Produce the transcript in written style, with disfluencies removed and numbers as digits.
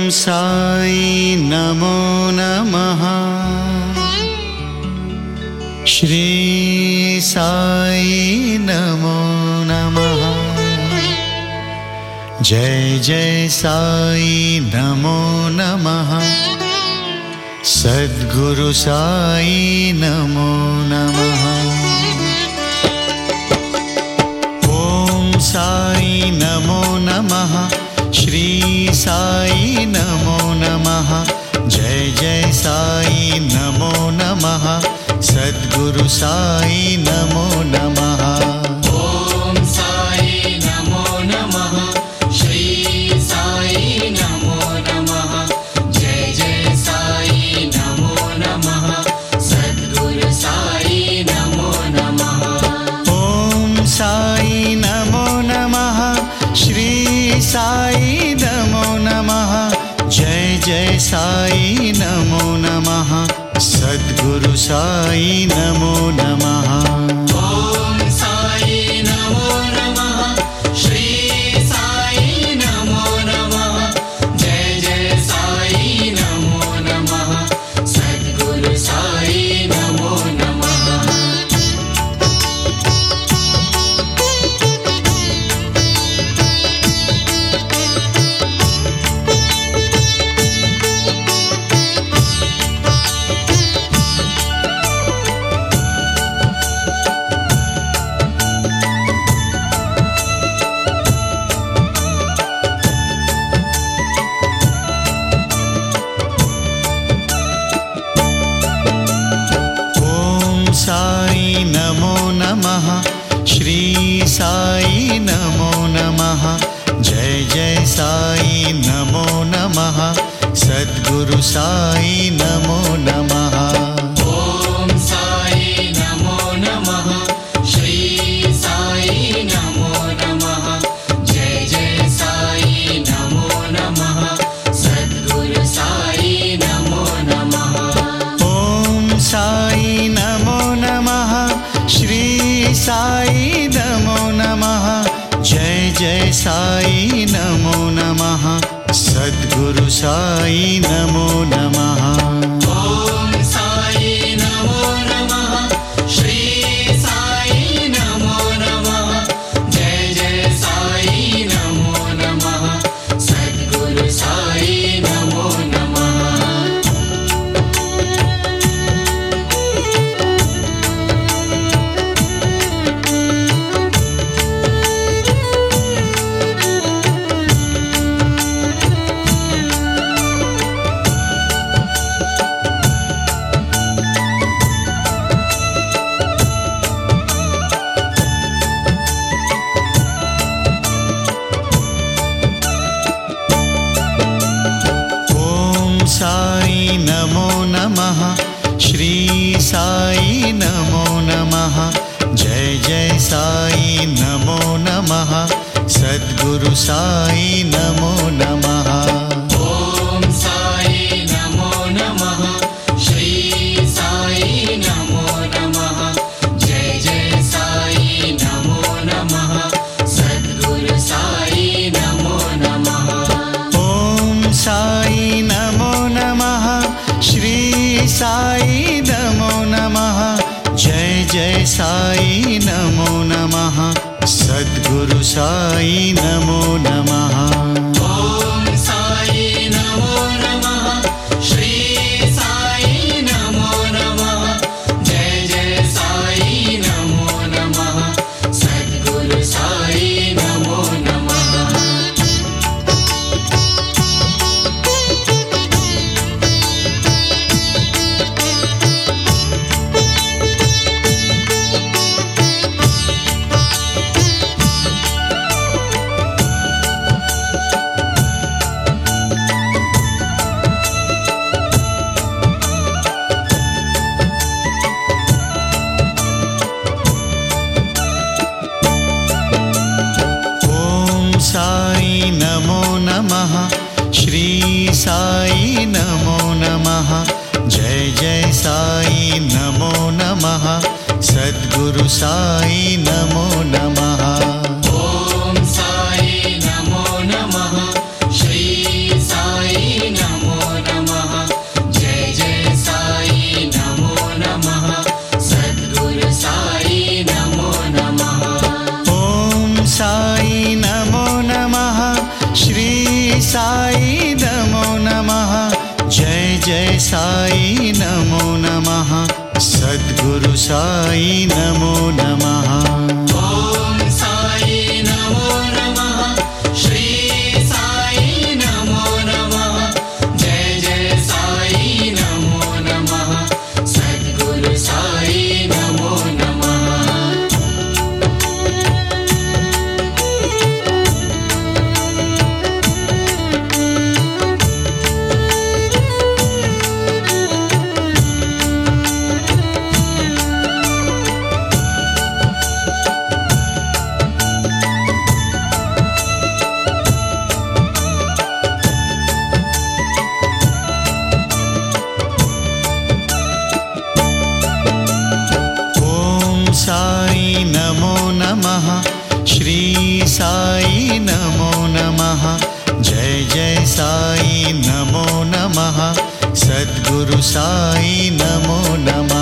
साई नमो नमः। श्री साई नमो नमः। जय जय साई नमो नमः। सद्गुरु साई नमो नमः। ओम साई नमो नमः। श्री साई नमो नमः। जय जय साई नमो नमः। सद्गुरु साई नमो नमः। ओम साई नमो नमः। श्री साई नमो नमः। जय जय साई नमो नमः। सद्गुरु साई नमो नमः। ओम साई नमो नमः। श्री साई नमो नमः। जय जय साई नमो नमः। सद्गुरु साई नमो नमः। ओम साई नमो नमः। श्री साई नमो नमः। जय जय साई नमो नमः। सद्गुरु साई नमो नमः। साई नमो नमः। श्री साई नमो नमः। जय जय साई नमो नमः। सद्गुरु साई नमो नमः। ओम साई नमो नमः। श्री साई नमो नमः। जय जय साई नमो नमः। सद्गुरु साई नमो नमः। ओम साई नमो नमः। श्री साई नमो नमः। जय जय साई नमो नमः। सद्गुरु साई नमो नमः। ओम साई नमो नमः। श्री साई नमो नमः। जय जय साई नमो नमः। सद्गुरु साई नमो नमः। साई नमो नमः। श्री साई नमो नमः। जय जय साई नमो नमः। सद्गुरु साई नमो नमः। ओम साई नमो नमः। श्री साई नमो नमः। जय जय साई नमो नमः। सद्गुरु साई नमो नमः। ओम साई नमो नमः। श्री साई नमो नमः। जय जय साई नमो नमः। सद्गुरु साई नमो नमः। ओम साई नमो नमः। श्री साई नमो नमः। जय जय साई नमो नमः। सद्गुरु साई नमो नमः। साई नमो नमः। श्री साई नमो नमः। जय जय साई नमो नमः। सद्गुरु साई नमो नमः। ओम साई नमो नमः। श्री साई साई नमो नमः। जय जय साई नमो नमः। सद्गुरु साई नमो नमः। ॐ साई नमो नमः। श्री साई नमो नमः। जय जय साई नमो नमः। सद्गुरु साई नमो नमः। साई नमो नमः। श्री साई नमो नमः। जय जय साई नमो नमः। सद्गुरु साई नमो नमः।